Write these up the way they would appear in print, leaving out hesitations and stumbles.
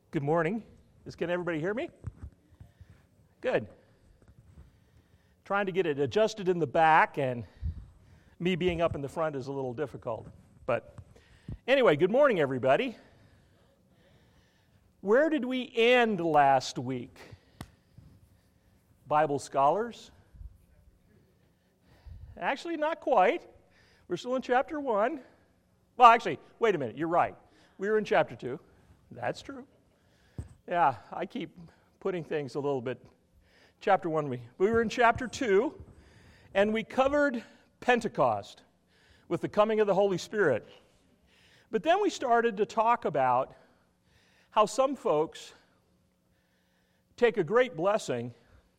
Good morning. Can everybody hear me? Good. Trying to get it adjusted in the back, and me being up in the front is a little difficult. But anyway, good morning, everybody. Where did we end last week? Bible scholars? Actually, not quite. We're still in chapter 1. Well, actually, wait a minute. You're right. We were in chapter 2. That's true. Yeah, I keep putting things a little bit. Chapter 1, we were in chapter 2, and we covered Pentecost with the coming of the Holy Spirit. But then we started to talk about how some folks take a great blessing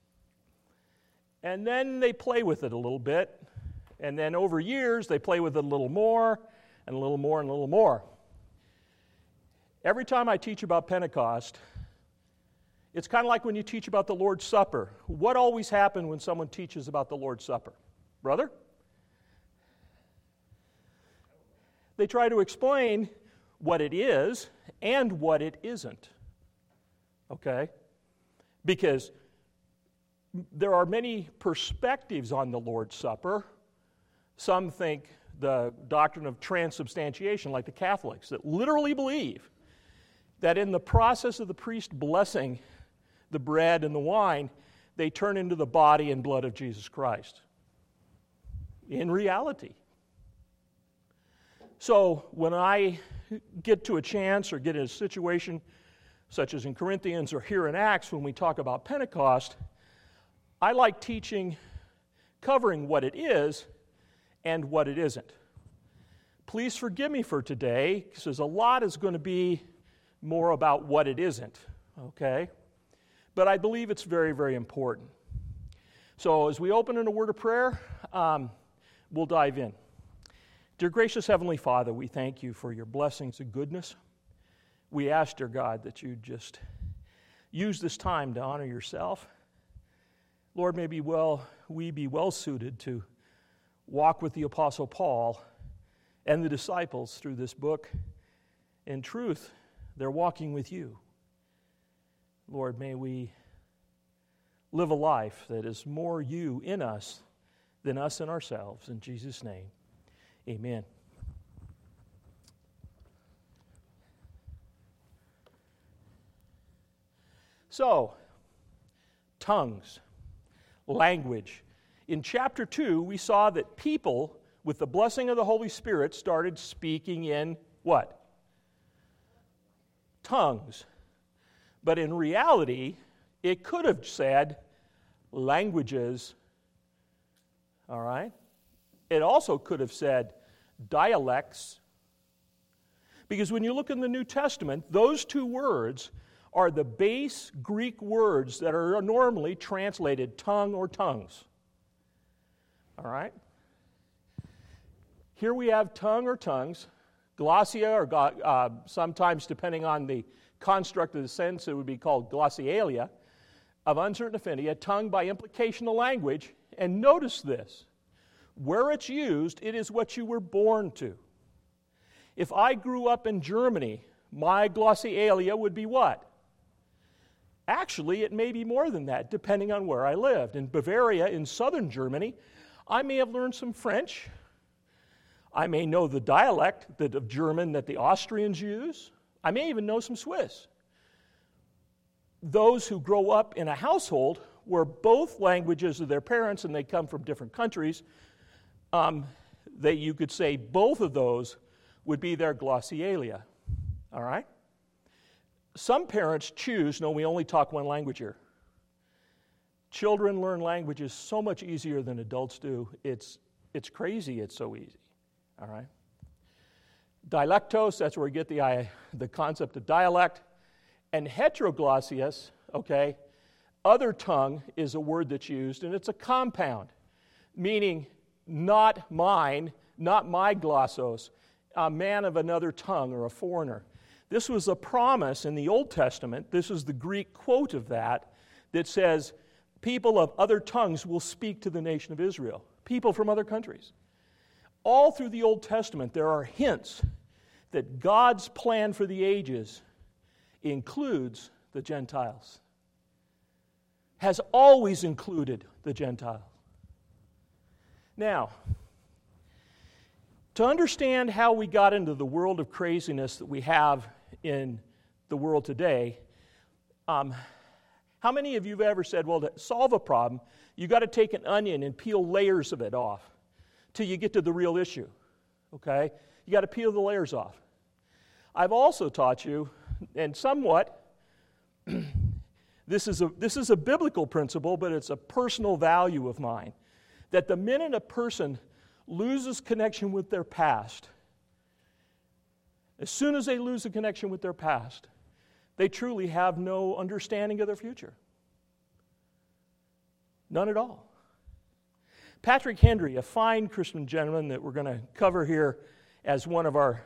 and then they play with it a little bit, and then over years they play with it a little more and a little more and a little more. Every time I teach about Pentecost, it's kind of like when you teach about the Lord's Supper. What always happens when someone teaches about the Lord's Supper? Brother? They try to explain what it is and what it isn't. Okay? Because there are many perspectives on the Lord's Supper. Some think the doctrine of transubstantiation, like the Catholics, that literally believe that in the process of the priest blessing the bread and the wine, they turn into the body and blood of Jesus Christ. In reality. So when I get to a chance or get in a situation such as in Corinthians or here in Acts when we talk about Pentecost, I like teaching, covering what it is and what it isn't. Please forgive me for today, because a lot is going to be more about what it isn't, okay? But I believe it's very, very important. So as we open in a word of prayer, we'll dive in. Dear gracious Heavenly Father, we thank you for your blessings and goodness. We ask, dear God, that you just use this time to honor yourself. Lord, we be well suited to walk with the Apostle Paul and the disciples through this book. In truth, they're walking with you. Lord, may we live a life that is more you in us than us in ourselves. In Jesus' name, amen. So, tongues, language. In chapter 2, we saw that people, with the blessing of the Holy Spirit, started speaking in what? Tongues. But in reality, it could have said languages, all right? It also could have said dialects. Because when you look in the New Testament, those two words are the base Greek words that are normally translated tongue or tongues. All right? Here we have tongue or tongues, glossia, or sometimes depending on the construct of the sentence, it would be called glossialia, of uncertain affinity, a tongue by implication a language. And notice this, where it's used, it is what you were born to. If I grew up in Germany, my glossialia would be what? Actually, it may be more than that, depending on where I lived. In Bavaria, in southern Germany, I may have learned some French. I may know the dialect of German that the Austrians use. I may even know some Swiss. Those who grow up in a household where both languages are their parents and they come from different countries, that you could say both of those would be their glossialia. All right? Some parents choose, no, we only talk one language here. Children learn languages so much easier than adults do. It's crazy, it's so easy. All right? Dialectos, that's where we get the concept of dialect. And heteroglossia, okay, other tongue is a word that's used, and it's a compound, meaning not mine, not my glossos, a man of another tongue or a foreigner. This was a promise in the Old Testament. This is the Greek quote of that says, people of other tongues will speak to the nation of Israel, people from other countries. All through the Old Testament, there are hints that God's plan for the ages includes the Gentiles. Has always included the Gentiles. Now, to understand how we got into the world of craziness that we have in the world today, how many of you have ever said, well, to solve a problem, you got to take an onion and peel layers of it off till you get to the real issue, okay? You got to peel the layers off. I've also taught you, and somewhat, this is a biblical principle, but it's a personal value of mine, that the minute a person loses connection with their past, as soon as they lose the connection with their past, they truly have no understanding of their future. None at all. Patrick Henry, a fine Christian gentleman that we're going to cover here as one of our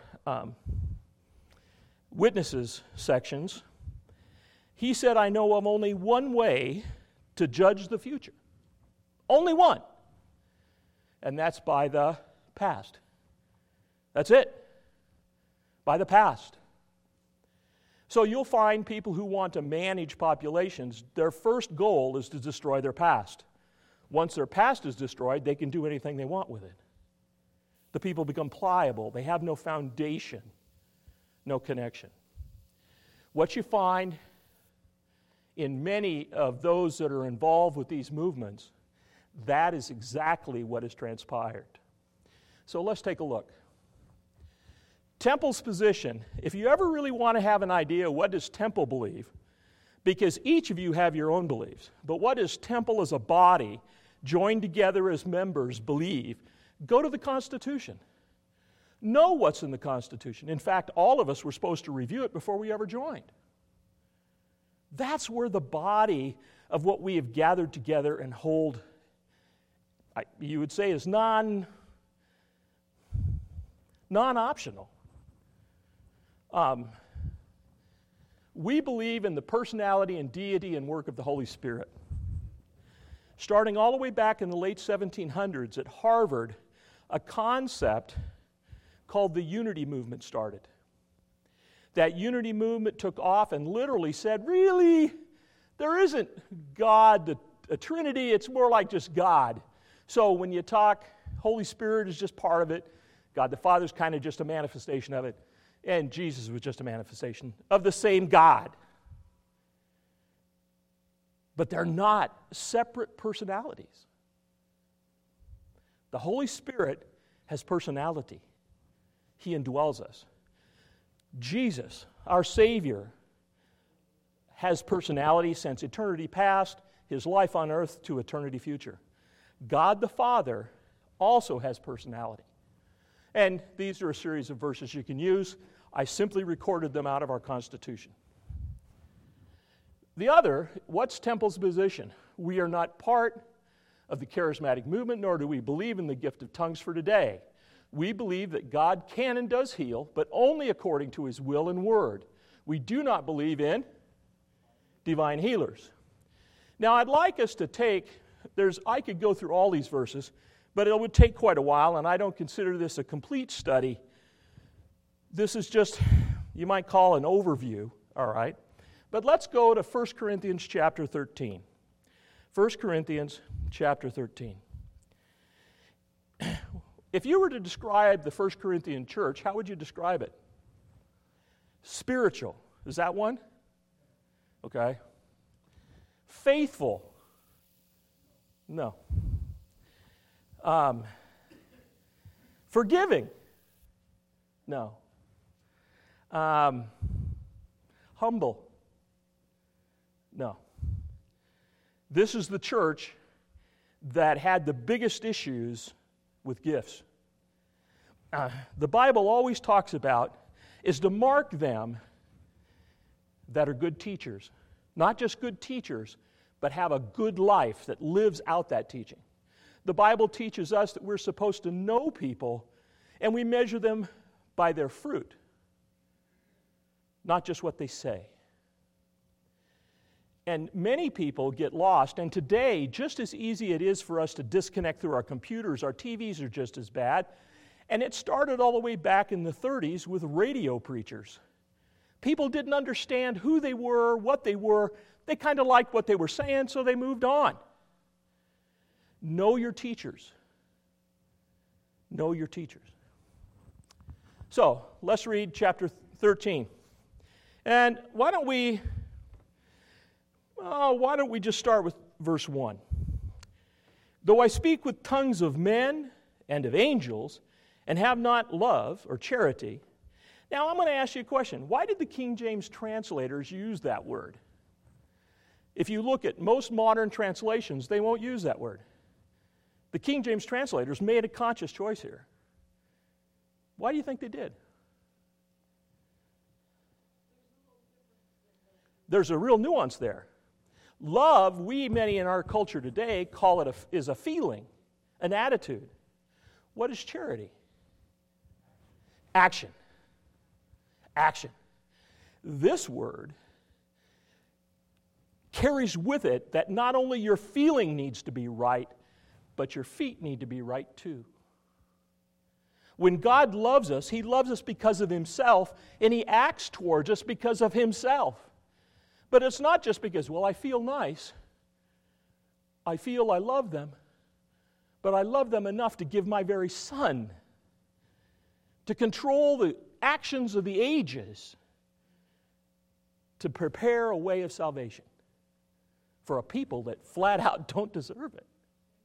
witnesses sections, he said, I know of only one way to judge the future. Only one. And that's by the past. That's it. By the past. So you'll find people who want to manage populations, their first goal is to destroy their past. Once their past is destroyed, they can do anything they want with it. The people become pliable. They have no foundation, no connection. What you find in many of those that are involved with these movements, that is exactly what has transpired. So let's take a look. Temple's position, if you ever really want to have an idea, what does Temple believe? Because each of you have your own beliefs. But what does Temple as a body, joined together as members, believe? Go to the Constitution. Know what's in the Constitution. In fact, all of us were supposed to review it before we ever joined. That's where the body of what we have gathered together and hold, you would say, is non-optional. We believe in the personality and deity and work of the Holy Spirit. Starting all the way back in the late 1700s at Harvard, a concept called the Unity Movement started. That Unity Movement took off and literally said, really, there isn't God, a Trinity, it's more like just God. So when you talk, Holy Spirit is just part of it, God the Father is kind of just a manifestation of it, and Jesus was just a manifestation of the same God. But they're not separate personalities. The Holy Spirit has personality. He indwells us. Jesus, our Savior, has personality since eternity past, his life on earth to eternity future. God the Father also has personality. And these are a series of verses you can use. I simply recorded them out of our Constitution. The other, what's Temple's position? We are not part of the charismatic movement, nor do we believe in the gift of tongues for today. We believe that God can and does heal, but only according to his will and word. We do not believe in divine healers. Now, I'd like us to take, I could go through all these verses, but it would take quite a while, and I don't consider this a complete study. This is just, you might call an overview, all right? But let's go to 1 Corinthians chapter 13. 1 Corinthians chapter 13. If you were to describe the 1 Corinthian church, how would you describe it? Spiritual. Is that one? Okay. Faithful. No. Forgiving. No. Humble. No. This is the church that had the biggest issues with gifts. The Bible always talks about is to mark them that are good teachers. Not just good teachers, but have a good life that lives out that teaching. The Bible teaches us that we're supposed to know people, and we measure them by their fruit, not just what they say. And many people get lost, and today, just as easy it is for us to disconnect through our computers, our TVs are just as bad. And it started all the way back in the 30s with radio preachers. People didn't understand who they were, what they were. They kind of liked what they were saying, so they moved on. Know your teachers. Know your teachers. So, let's read chapter 13. And why don't we just start with verse 1? Though I speak with tongues of men and of angels, and have not love or charity. Now, I'm going to ask you a question. Why did the King James translators use that word? If you look at most modern translations, they won't use that word. The King James translators made a conscious choice here. Why do you think they did? There's a real nuance there. Love, many in our culture today, call it is a feeling, an attitude. What is charity? Action. Action. This word carries with it that not only your feeling needs to be right, but your feet need to be right too. When God loves us, He loves us because of Himself, and He acts towards us because of Himself. But it's not just because, well, I feel nice. I feel I love them. But I love them enough to give my very Son to control the actions of the ages to prepare a way of salvation for a people that flat out don't deserve it.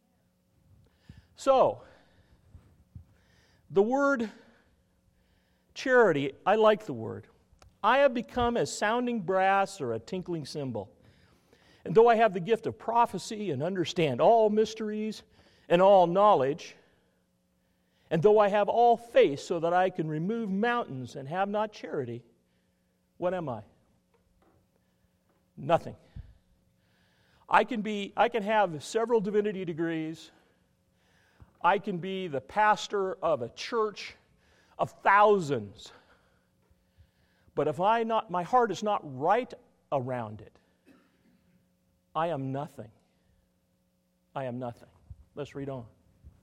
So, the word charity, I like the word. I have become as sounding brass or a tinkling cymbal. And though I have the gift of prophecy and understand all mysteries and all knowledge, and though I have all faith so that I can remove mountains and have not charity, what am I? Nothing. I can have several divinity degrees. I can be the pastor of a church of thousands. But if my heart is not right around it, I am nothing. I am nothing. Let's read on.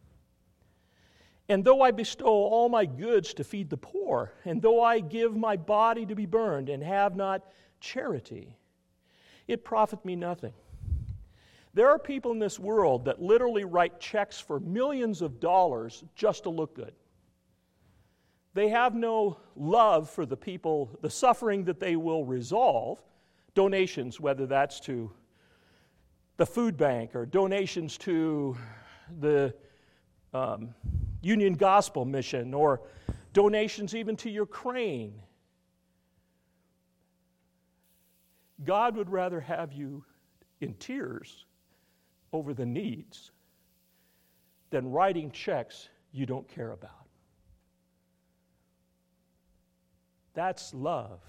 And though I bestow all my goods to feed the poor, and though I give my body to be burned and have not charity, it profit me nothing. There are people in this world that literally write checks for millions of dollars just to look good. They have no love for the people, the suffering that they will resolve, donations, whether that's to the food bank or donations to the Union Gospel Mission or donations even to Ukraine. God would rather have you in tears over the needs than writing checks you don't care about. That's love.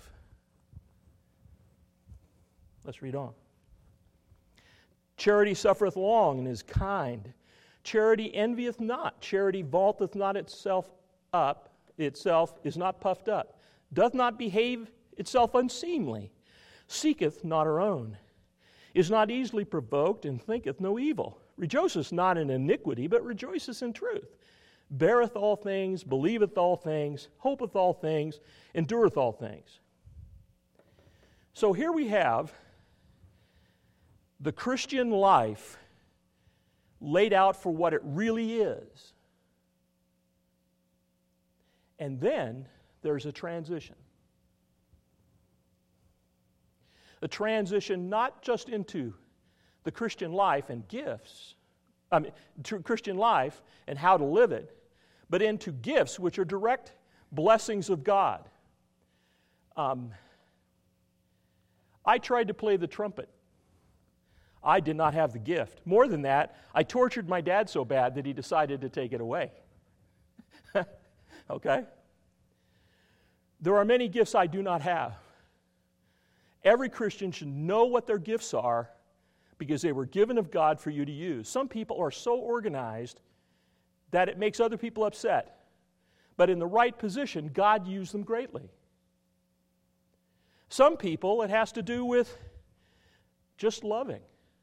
Let's read on. Charity suffereth long and is kind. Charity envieth not. Charity vaunteth not itself up. Itself is not puffed up. Doth not behave itself unseemly. Seeketh not her own. Is not easily provoked, and thinketh no evil. Rejoiceth not in iniquity, but rejoiceth in truth. Beareth all things, believeth all things, hopeth all things, endureth all things. So here we have the Christian life laid out for what it really is. And then there's a transition. A transition not just into the Christian life and gifts, Christian life and how to live it, but into gifts which are direct blessings of God. I tried to play the trumpet. I did not have the gift. More than that, I tortured my dad so bad that he decided to take it away. Okay? There are many gifts I do not have. Every Christian should know what their gifts are because they were given of God for you to use. Some people are so organized that it makes other people upset. But in the right position, God used them greatly. Some people, it has to do with just loving.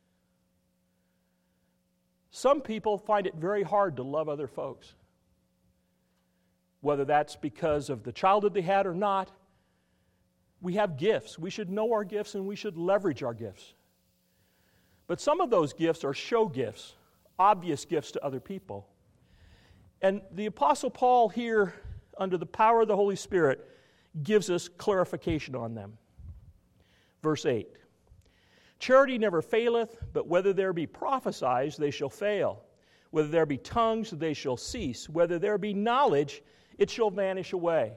Some people find it very hard to love other folks. Whether that's because of the childhood they had or not, We have gifts. We should know our gifts and we should leverage our gifts. But some of those gifts are show gifts, obvious gifts to other people. And the Apostle Paul here, under the power of the Holy Spirit, gives us clarification on them. Verse 8. Charity never faileth, but whether there be prophesies, they shall fail. Whether there be tongues, they shall cease. Whether there be knowledge, it shall vanish away.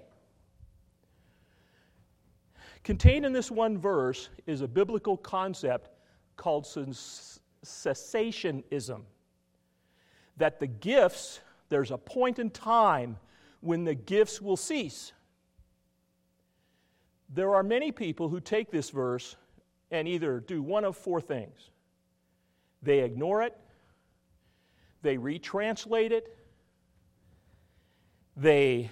Contained in this one verse is a biblical concept called cessationism. That the gifts, there's a point in time when the gifts will cease. There are many people who take this verse and either do one of four things. They ignore it, they retranslate it, they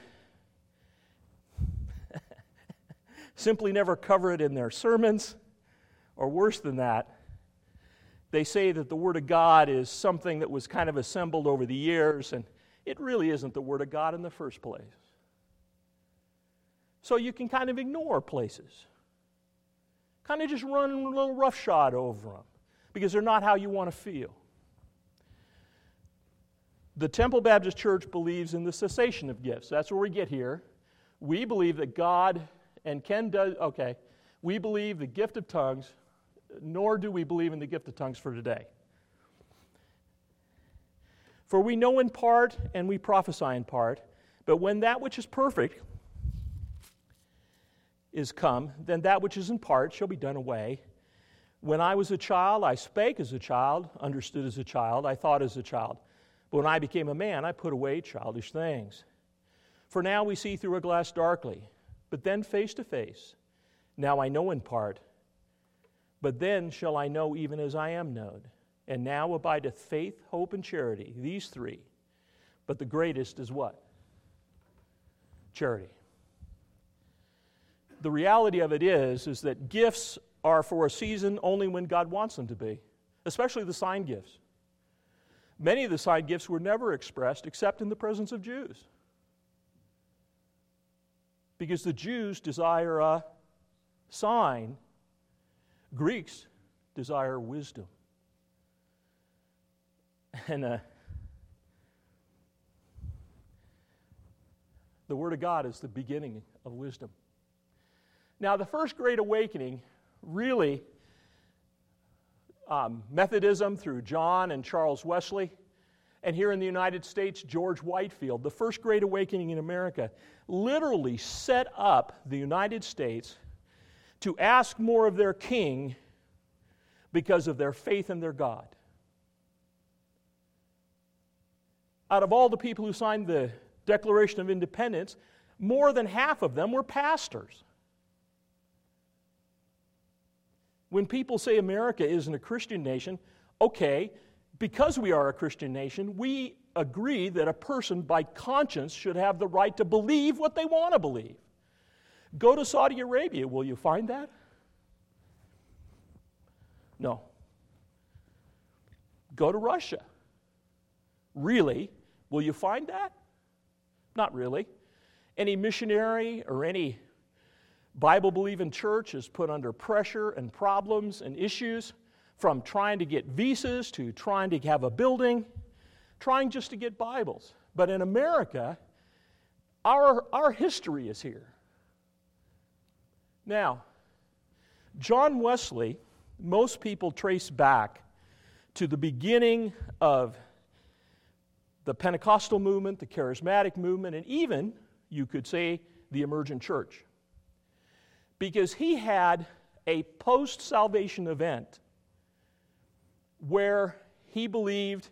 simply never cover it in their sermons, or worse than that, they say that the Word of God is something that was kind of assembled over the years, and it really isn't the Word of God in the first place. So you can kind of ignore places. Kind of just run a little roughshod over them because they're not how you want to feel. The Temple Baptist Church believes in the cessation of gifts. That's where we get here. We believe that God, and Ken does, we believe the gift of tongues, nor do we believe in the gift of tongues for today. For we know in part and we prophesy in part, but when that which is perfect is come, then that which is in part shall be done away. When I was a child, I spake as a child, understood as a child, I thought as a child. But when I became a man, I put away childish things. For now we see through a glass darkly, but then face to face. Now I know in part, but then shall I know even as I am known. And now abideth faith, hope, and charity, these three. But the greatest is what? Charity. The reality of it is that gifts are for a season only when God wants them to be, especially the sign gifts. Many of the sign gifts were never expressed except in the presence of Jews. Because the Jews desire a sign, Greeks desire wisdom. And the Word of God is the beginning of wisdom. Now, the First Great Awakening, really, Methodism through John and Charles Wesley, and here in the United States, George Whitefield, the First Great Awakening in America, literally set up the United States to ask more of their king because of their faith in their God. Out of all the people who signed the Declaration of Independence, more than half of them were pastors. When people say America isn't a Christian nation, okay, because we are a Christian nation, we agree that a person by conscience should have the right to believe what they want to believe. Go to Saudi Arabia, will you find that? No. Go to Russia. Really? Will you find that? Not really. Any missionary or any Bible-believing church is put under pressure and problems and issues, from trying to get visas to trying to have a building, trying just to get Bibles. But in America, our history is here. Now, John Wesley, most people trace back to the beginning of the Pentecostal movement, the charismatic movement, and even, you could say, the emergent church. Because he had a post-salvation event where he believed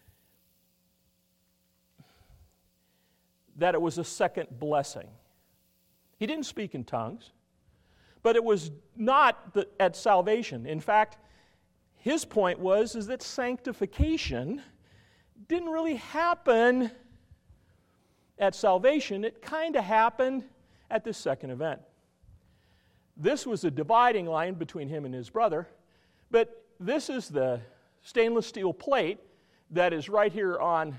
that it was a second blessing. He didn't speak in tongues, but it was not at salvation. In fact, his point was that sanctification didn't really happen at salvation. It kind of happened at this second event. This was a dividing line between him and his brother, but this is the stainless steel plate that is right here on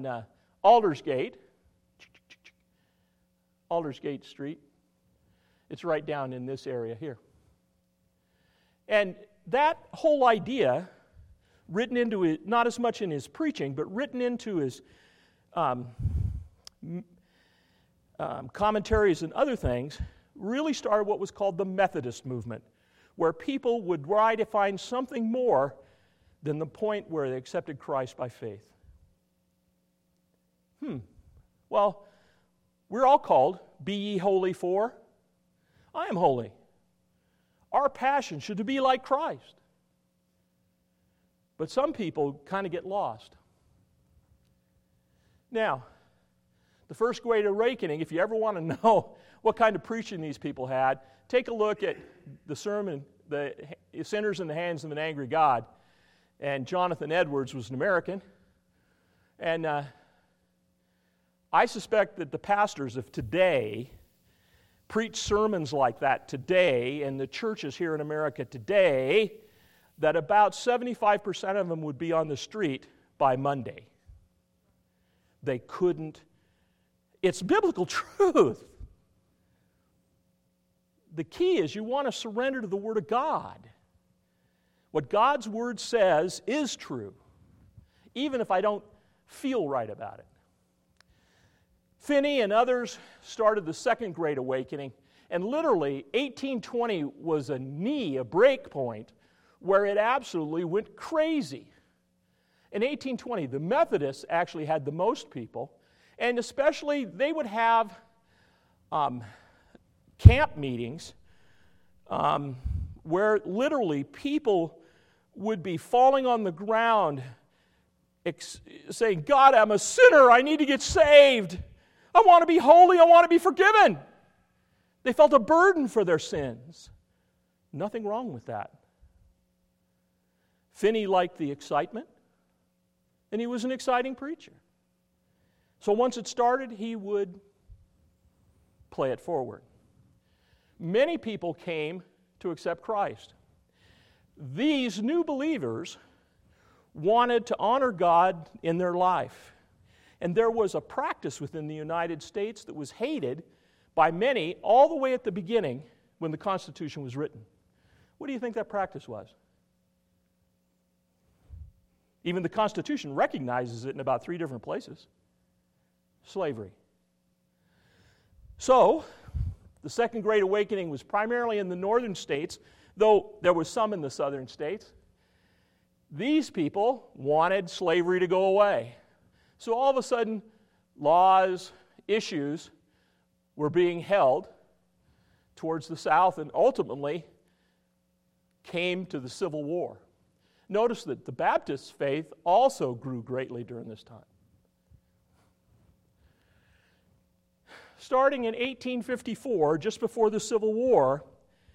Aldersgate Street. It's right down in this area here. And that whole idea, written into it, not as much in his preaching, but written into his commentaries and other things, really started what was called the Methodist movement, where people would try to find something more than the point where they accepted Christ by faith. Well, we're all called, be ye holy for I am holy. Our passion should be like Christ. But some people kind of get lost. Now, the First Great Awakening, if you ever want to know what kind of preaching these people had, take a look at the sermon, The Sinners in the Hands of an Angry God. And Jonathan Edwards was an American. And I suspect that the pastors of today preach sermons like that today, and the churches here in America today, that about 75% of them would be on the street by Monday. They couldn't. It's biblical truth. The key is you want to surrender to the Word of God. What God's Word says is true, even if I don't feel right about it. Finney and others started the Second Great Awakening, and literally 1820 was a break point, where it absolutely went crazy. In 1820, the Methodists actually had the most people, and especially they would have camp meetings where literally people would be falling on the ground saying, God, I'm a sinner, I need to get saved. I want to be holy, I want to be forgiven. They felt a burden for their sins. Nothing wrong with that. Finney liked the excitement, and he was an exciting preacher. So once it started, he would play it forward. Many people came to accept Christ. These new believers wanted to honor God in their life. And there was a practice within the United States that was hated by many all the way at the beginning when the Constitution was written. What do you think that practice was? Even the Constitution recognizes it in about 3 different places. Slavery. So, the Second Great Awakening was primarily in the northern states, though there was some in the southern states. These people wanted slavery to go away. So all of a sudden, laws, issues were being held towards the South and ultimately came to the Civil War. Notice that the Baptist faith also grew greatly during this time. Starting in 1854, just before the Civil War,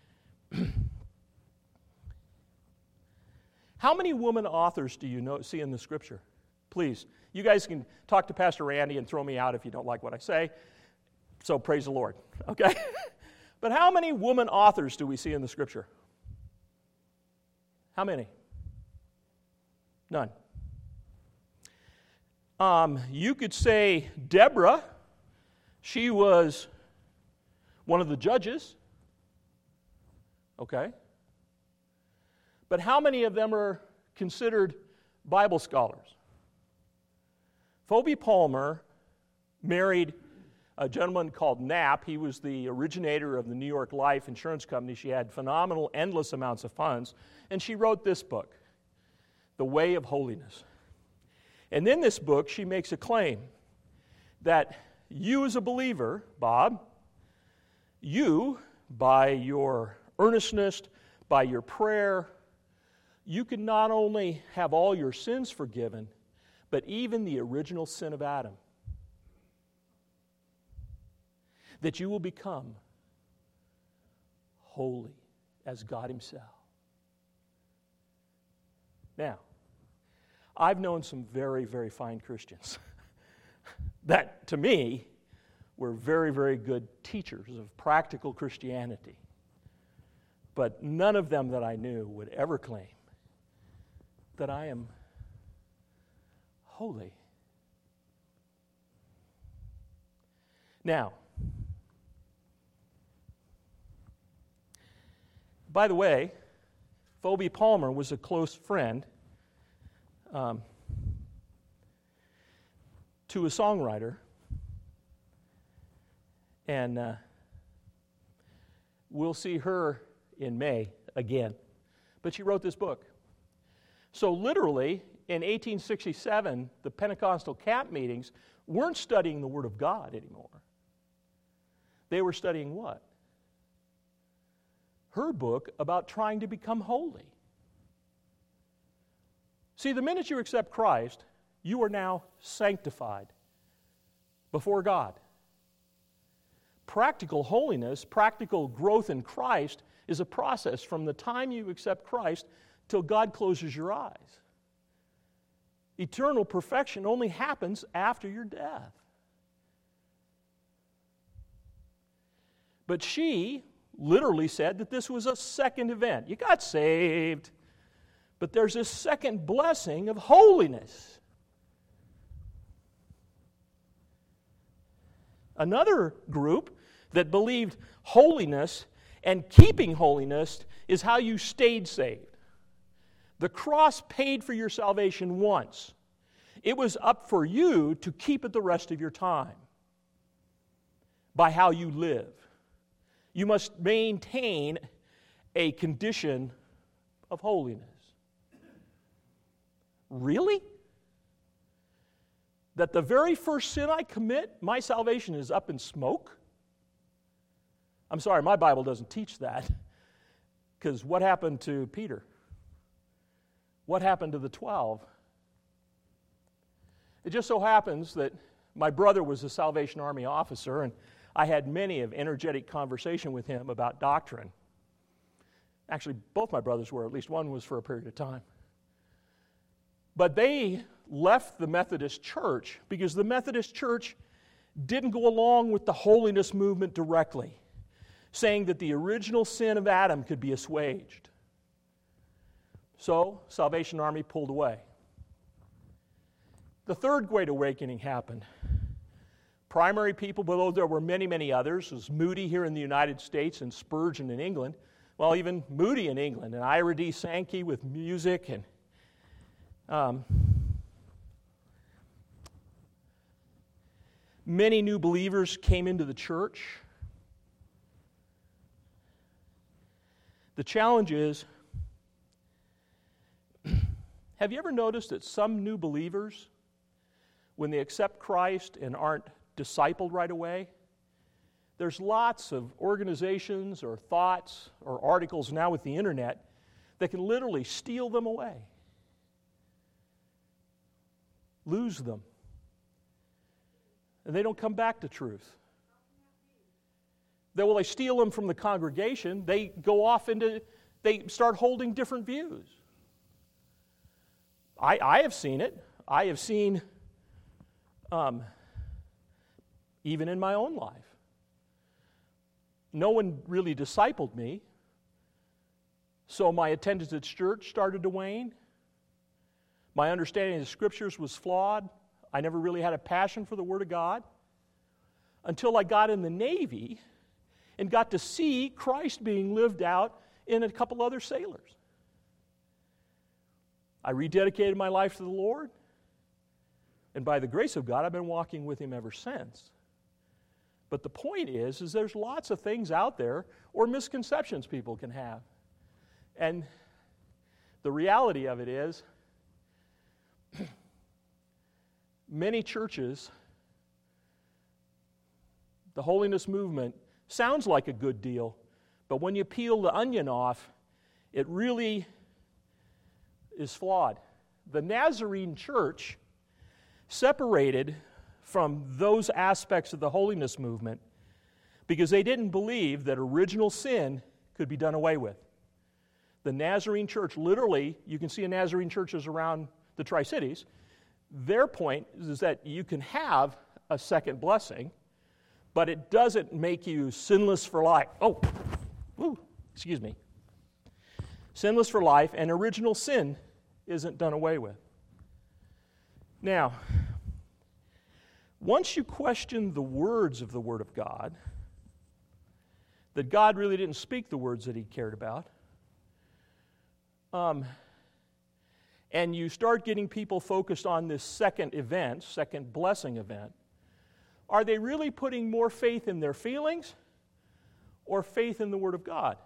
how many women authors do you see in the Scripture? Please. You guys can talk to Pastor Randy and throw me out if you don't like what I say. So praise the Lord, okay? But how many woman authors do we see in the Scripture? How many? None. You could say Deborah. She was one of the judges. Okay. But how many of them are considered Bible scholars? Phoebe Palmer married a gentleman called Knapp. He was the originator of the New York Life Insurance Company. She had phenomenal, endless amounts of funds. And she wrote this book, The Way of Holiness. And in this book, she makes a claim that you as a believer, Bob, you, by your earnestness, by your prayer, you can not only have all your sins forgiven, but even the original sin of Adam. That you will become holy as God Himself. Now, I've known some very, very fine Christians that, to me, were very, very good teachers of practical Christianity. But none of them that I knew would ever claim that I am holy. Now, By the way, Phoebe Palmer was a close friend to a songwriter, and we'll see her in May again. But she wrote this book. So literally, in 1867, the Pentecostal camp meetings weren't studying the Word of God anymore. They were studying what? Her book about trying to become holy. See, the minute you accept Christ, you are now sanctified before God. Practical holiness, practical growth in Christ is a process from the time you accept Christ till God closes your eyes. Eternal perfection only happens after your death. But she literally said that this was a second event. You got saved, but there's this second blessing of holiness. Another group that believed holiness and keeping holiness is how you stayed saved. The cross paid for your salvation once. It was up for you to keep it the rest of your time by how you live. You must maintain a condition of holiness. Really? That the very first sin I commit, my salvation is up in smoke? I'm sorry, my Bible doesn't teach that. Because what happened to Peter? What happened to the 12? It just so happens that my brother was a Salvation Army officer, and I had many of energetic conversation with him about doctrine. Actually, both my brothers were, at least one was for a period of time. But they left the Methodist Church because the Methodist Church didn't go along with the holiness movement directly, saying that the original sin of Adam could be assuaged. So, Salvation Army pulled away. The third Great Awakening happened. Primary people, although there were many, many others, was Moody here in the United States and Spurgeon in England. Well, even Moody in England, and Ira D. Sankey with music, and many new believers came into the church. The challenge is, have you ever noticed that some new believers, when they accept Christ and aren't discipled right away, there's lots of organizations or thoughts or articles now with the internet that can literally steal them away, lose them, and they don't come back to truth. They steal them from the congregation. They go off they start holding different views. I have seen it. I have seen, even in my own life. No one really discipled me, so my attendance at church started to wane. My understanding of the Scriptures was flawed. I never really had a passion for the Word of God until I got in the Navy and got to see Christ being lived out in a couple other sailors. I rededicated my life to the Lord, and by the grace of God, I've been walking with Him ever since. But the point is there's lots of things out there or misconceptions people can have. And the reality of it is, many churches, the holiness movement sounds like a good deal, but when you peel the onion off, it really is flawed. The Nazarene church separated from those aspects of the holiness movement because they didn't believe that original sin could be done away with. The Nazarene church, literally, you can see in Nazarene churches around the Tri-Cities, their point is that you can have a second blessing, but it doesn't make you sinless for life. Excuse me. Sinless for life, and original sin isn't done away with. Now, once you question the words of the Word of God, that God really didn't speak the words that He cared about, and you start getting people focused on this second event, second blessing event, are they really putting more faith in their feelings or faith in the Word of God?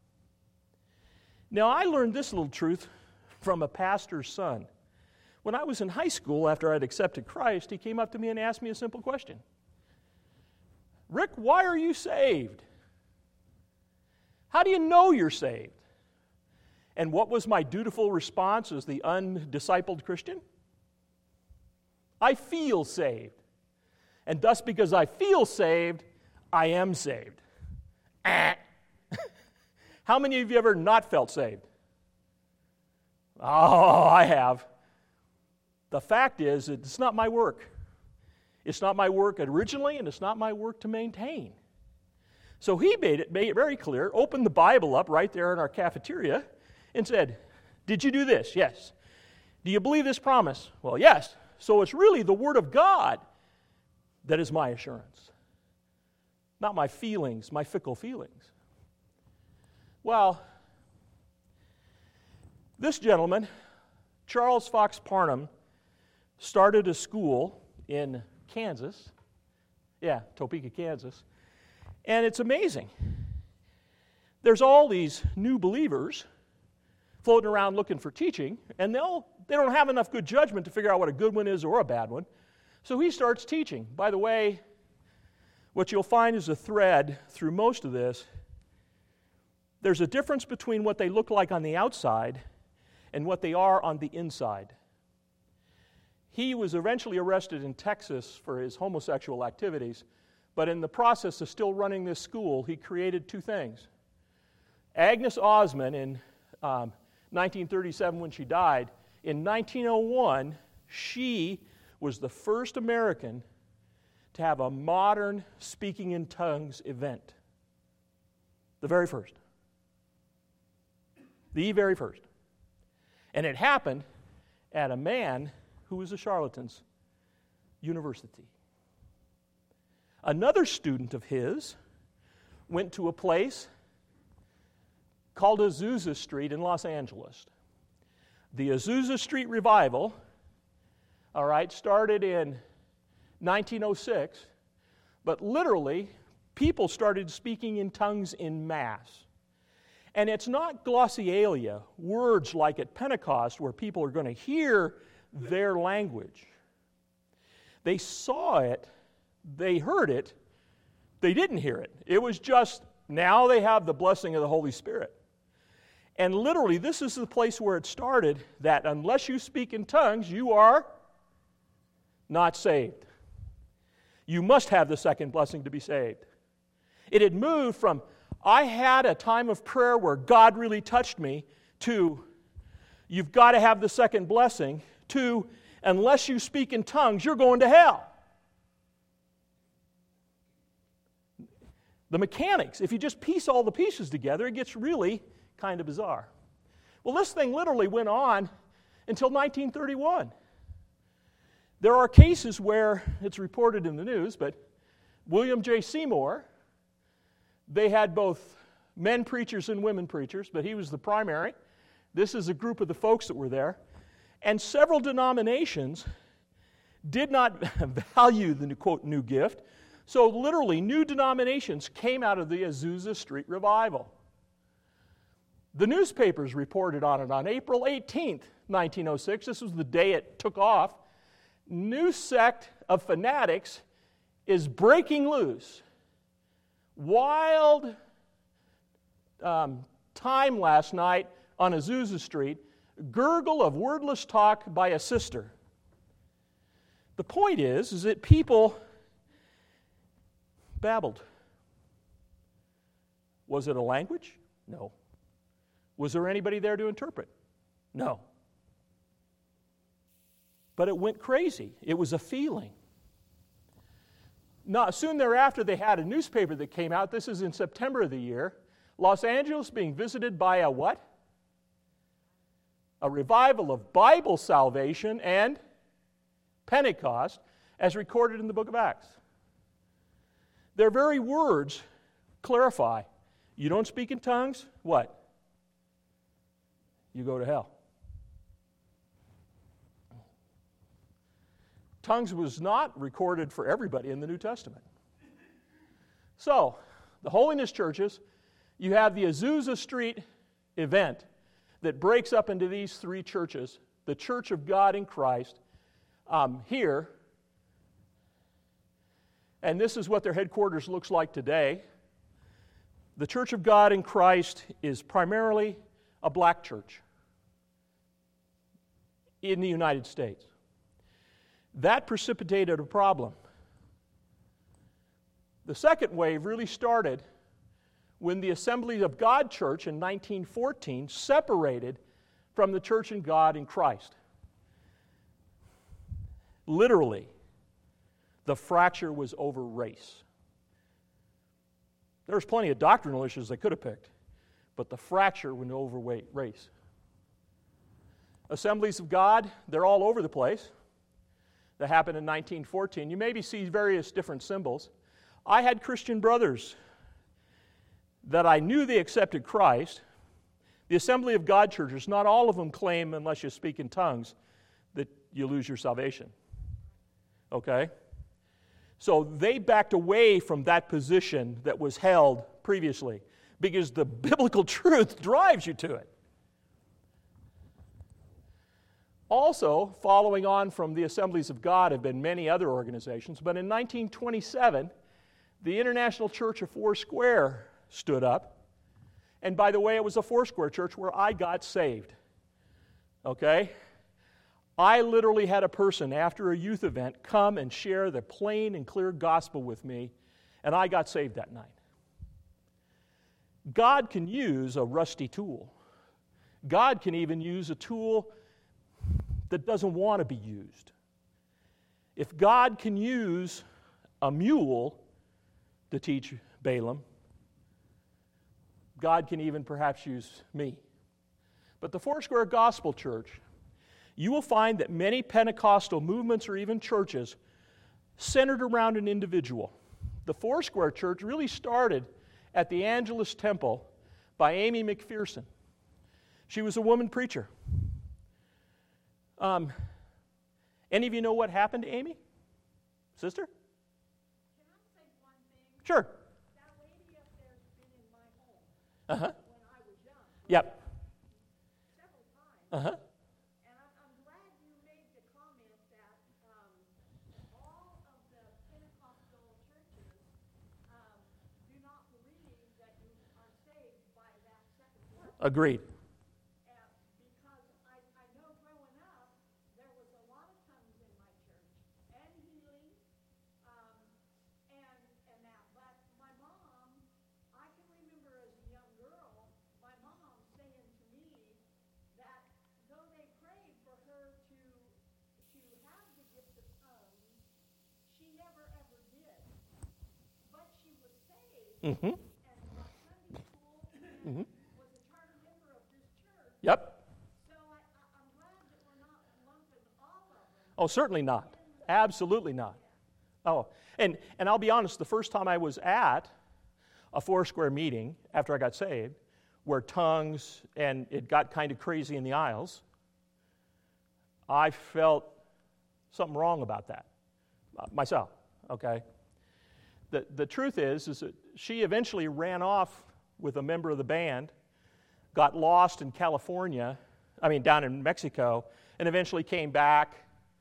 Now, I learned this little truth from a pastor's son. When I was in high school, after I'd accepted Christ, he came up to me and asked me a simple question. Rick, why are you saved? How do you know you're saved? And what was my dutiful response as the undiscipled Christian? I feel saved. And thus, because I feel saved, I am saved. How many of you ever not felt saved? Oh, I have. The fact is, it's not my work. It's not my work originally, and it's not my work to maintain. So he made it very clear, opened the Bible up right there in our cafeteria, and said, did you do this? Yes. Do you believe this promise? Well, yes. So it's really the Word of God that is my assurance, not my feelings, my fickle feelings. Well, this gentleman, Charles Fox Parham, started a school in Kansas. Yeah, Topeka, Kansas. And it's amazing. There's all these new believers floating around looking for teaching, and they don't have enough good judgment to figure out what a good one is or a bad one. So he starts teaching. By the way, what you'll find is a thread through most of this. There's a difference between what they look like on the outside and what they are on the inside. He was eventually arrested in Texas for his homosexual activities, but in the process of still running this school, he created two things. Agnes Osmond, in 1937 when she died, in 1901, she was the first American to have a modern speaking in tongues event. The very first. The very first. And it happened at a man who was a charlatan's university. Another student of his went to a place called Azusa Street in Los Angeles. The Azusa Street revival, started in 1906, but literally, people started speaking in tongues in mass. And it's not glossolalia, words like at Pentecost where people are going to hear their language. They saw it, they heard it, they didn't hear it. It was just, now they have the blessing of the Holy Spirit. And literally, this is the place where it started, that unless you speak in tongues, you are not saved. You must have the second blessing to be saved. It had moved from, I had a time of prayer where God really touched me, to, you've got to have the second blessing, to, unless you speak in tongues, you're going to hell. The mechanics, if you just piece all the pieces together, it gets really kind of bizarre. Well, this thing literally went on until 1931. There are cases where it's reported in the news, but William J. Seymour, they had both men preachers and women preachers, but he was the primary. This is a group of the folks that were there. And several denominations did not value the, quote, new gift. So literally, new denominations came out of the Azusa Street revival. The newspapers reported on it on April 18th, 1906. This was the day it took off. New sect of fanatics is breaking loose. Wild time last night on Azusa Street. Gurgle of wordless talk by a sister. The point is that people babbled. Was it a language? No. Was there anybody there to interpret? No. But it went crazy. It was a feeling. Not soon thereafter, they had a newspaper that came out. This is in September of the year. Los Angeles being visited by a what? A revival of Bible salvation and Pentecost, as recorded in the book of Acts. Their very words clarify. You don't speak in tongues? What? you go to hell. Tongues was not recorded for everybody in the New Testament. So, the holiness churches, you have the Azusa Street event that breaks up into these three churches. The Church of God in Christ here, and this is what their headquarters looks like today. The Church of God in Christ is primarily a black church in the United States. That precipitated a problem. The second wave really started when the Assembly of God Church in 1914 separated from the Church of God in Christ. Literally, the fracture was over race. There was plenty of doctrinal issues they could have picked, but the fracture went over race. Assemblies of God, they're all over the place. That happened in 1914. You maybe see various different symbols. I had Christian brothers that I knew they accepted Christ. The Assembly of God churches, not all of them claim, unless you speak in tongues, that you lose your salvation. Okay? So they backed away from that position that was held previously because the biblical truth drives you to it. Also, following on from the Assemblies of God have been many other organizations, but in 1927, the International Church of Foursquare stood up. And by the way, it was a Foursquare church where I got saved. Okay? I literally had a person after a youth event come and share the plain and clear gospel with me, and I got saved that night. God can use a rusty tool. God can even use a tool that doesn't want to be used. If God can use a mule to teach Balaam, God can even perhaps use me. But the Foursquare Gospel Church, you will find that many Pentecostal movements or even churches centered around an individual. The Foursquare Church really started at the Angelus Temple by Amy McPherson. She was a woman preacher. Any of you know what happened to Amy? Sister? Can I say one thing? Sure. That lady up there's been in my home Uh-huh. when I was young. Yep. Several times. Uh-huh. And I'm glad you made the comment that all of the Pentecostal churches do not believe that you are saved by that second word. Agreed. Because I know growing up, there was a lot of tongues in my church and healing and that. But my mom, I can remember as a young girl, my mom saying to me that though they prayed for her to have the gift of tongues, she never ever did. But she was saved Mm-hmm. and taught Sunday school and was a charter member of this church. Yep. So I'm glad that we're not lumping all of them. Oh, certainly not. Absolutely not. Oh, and I'll be honest, the first time I was at a Foursquare meeting after I got saved, where tongues and it got kind of crazy in the aisles, I felt something wrong about that myself, okay? The truth is that she eventually ran off with a member of the band, got lost in down in Mexico, and eventually came back.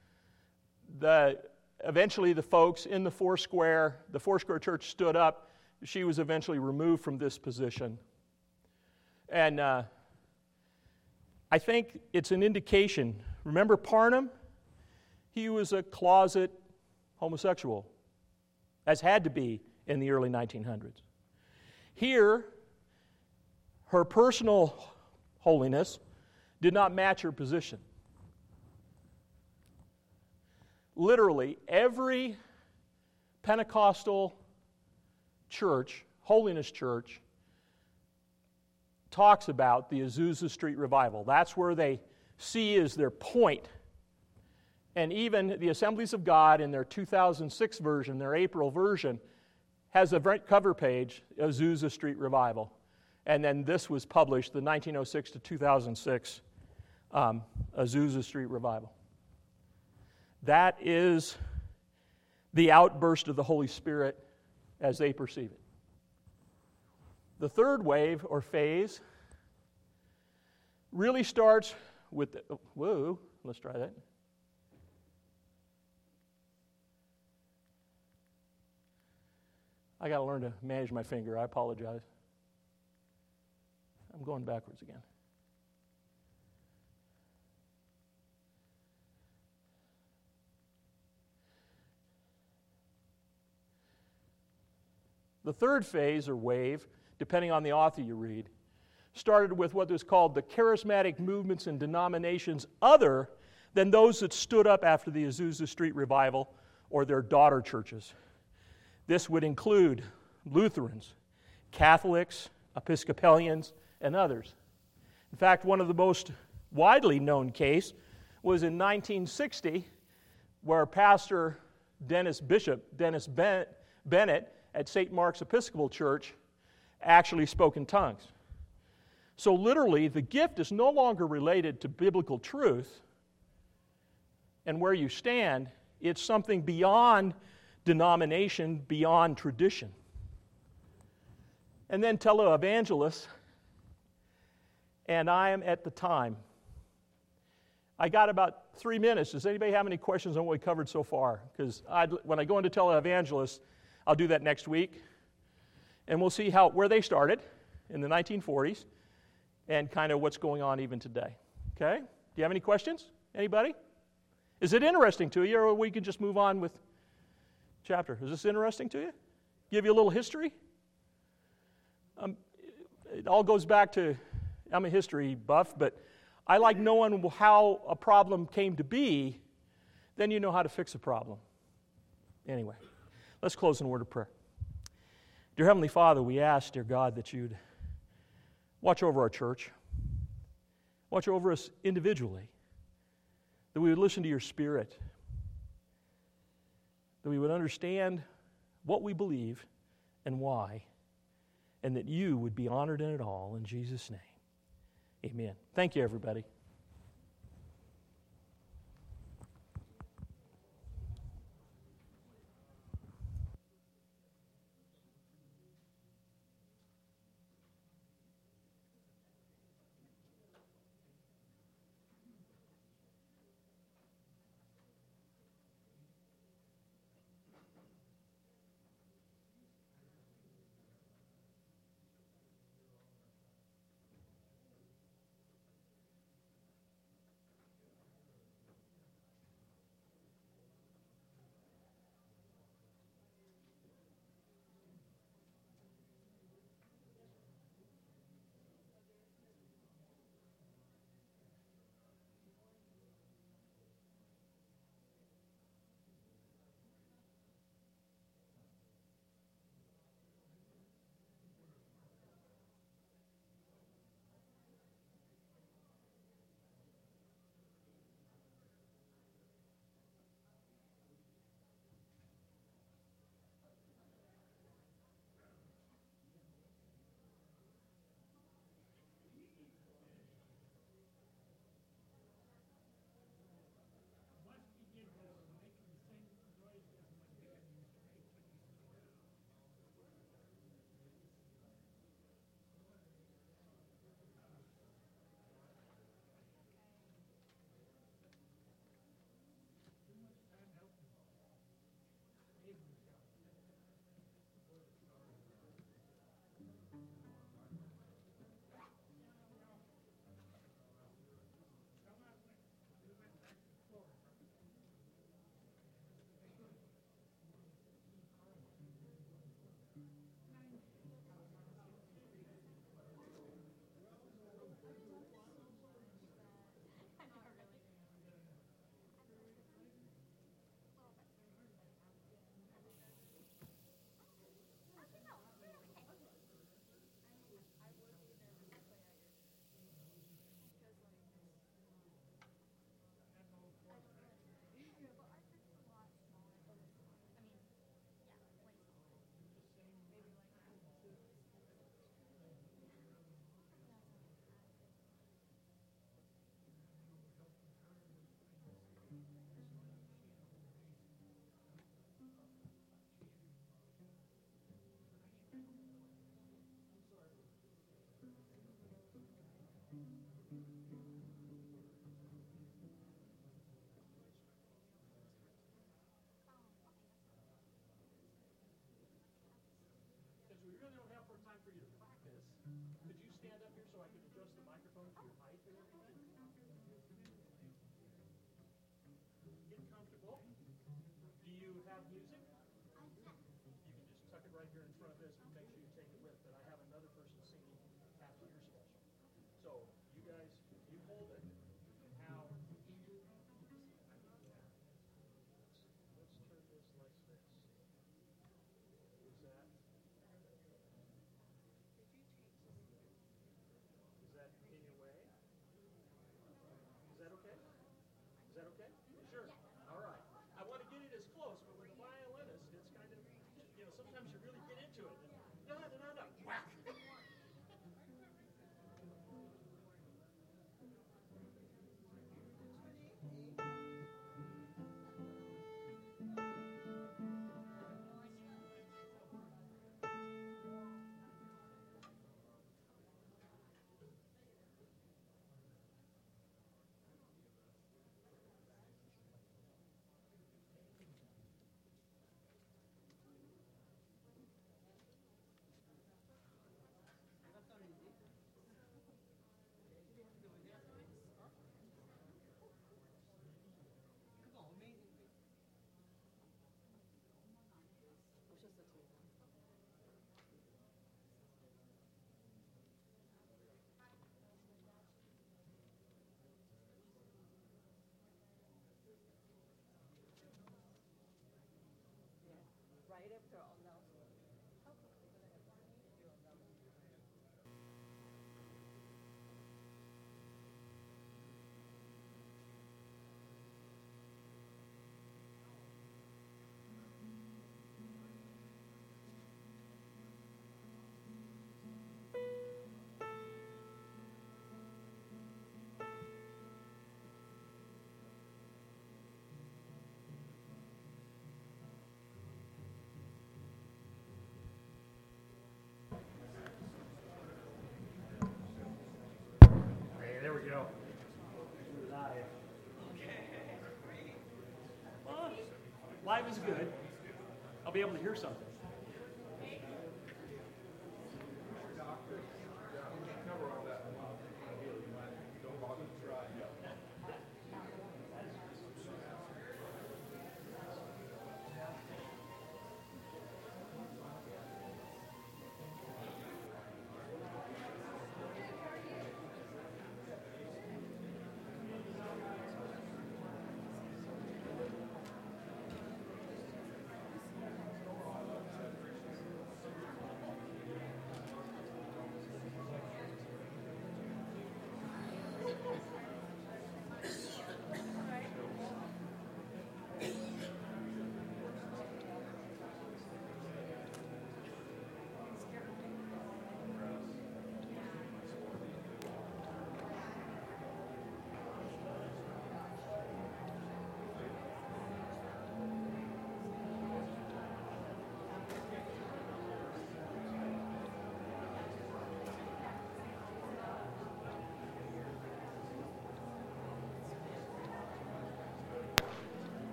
Eventually the folks in the Foursquare church stood up. She was eventually removed from this position. And I think it's an indication. Remember Parham? He was a closet homosexual, as had to be in the early 1900s. Here, her personal holiness did not match her position. Literally, every Pentecostal church, holiness church, talks about the Azusa Street revival. That's where they see as their point. And even the Assemblies of God in their 2006 version, their April version, has a cover page, Azusa Street revival. And then this was published, the 1906 to 2006 Azusa Street Revival. That is the outburst of the Holy Spirit as they perceive it. The third wave or phase really starts with, whoa, let's try that. I got to learn to manage my finger. I apologize. I'm going backwards again. The third phase or wave, depending on the author you read, started with what was called the charismatic movements and denominations other than those that stood up after the Azusa Street Revival or their daughter churches. This would include Lutherans, Catholics, Episcopalians, and others. In fact, one of the most widely known case was in 1960, where Pastor Bishop Dennis Bennett at St. Mark's Episcopal Church actually spoke in tongues. So literally, the gift is no longer related to biblical truth and where you stand. It's something beyond denomination, beyond tradition. And then televangelists, and I am at the time. I got about 3 minutes. Does anybody have any questions on what we covered so far? Because when I go into televangelists, I'll do that next week, and we'll see where they started in the 1940s and kind of what's going on even today. Okay? Do you have any questions? Anybody? Is it interesting to you, or we can just move on with chapter? Is this interesting to you? Give you a little history? It all goes back to, I'm a history buff, but I like knowing how a problem came to be, then you know how to fix a problem. Anyway, let's close in a word of prayer. Dear Heavenly Father, we ask, dear God, that you'd watch over our church, watch over us individually, that we would listen to your Spirit, that we would understand what we believe and why, and that you would be honored in it all. In Jesus' name, amen. Thank you, everybody. stand up here so I can adjust the microphone to your height and everything? Get comfortable. Do you have music? You can just tuck it right here in front of this, but make sure you take it with. But I have another person singing after your special. So you guys, you hold it. Now, let's turn this like this. Is that in your way? Is that okay? Is that okay? Sure. All right. I want to get it as close, but with a violinist, it's kind of, sometimes you really get into it. No, whack. Right after all announcement. Hey, there we go. Live. Well, live is good. I'll be able to hear something.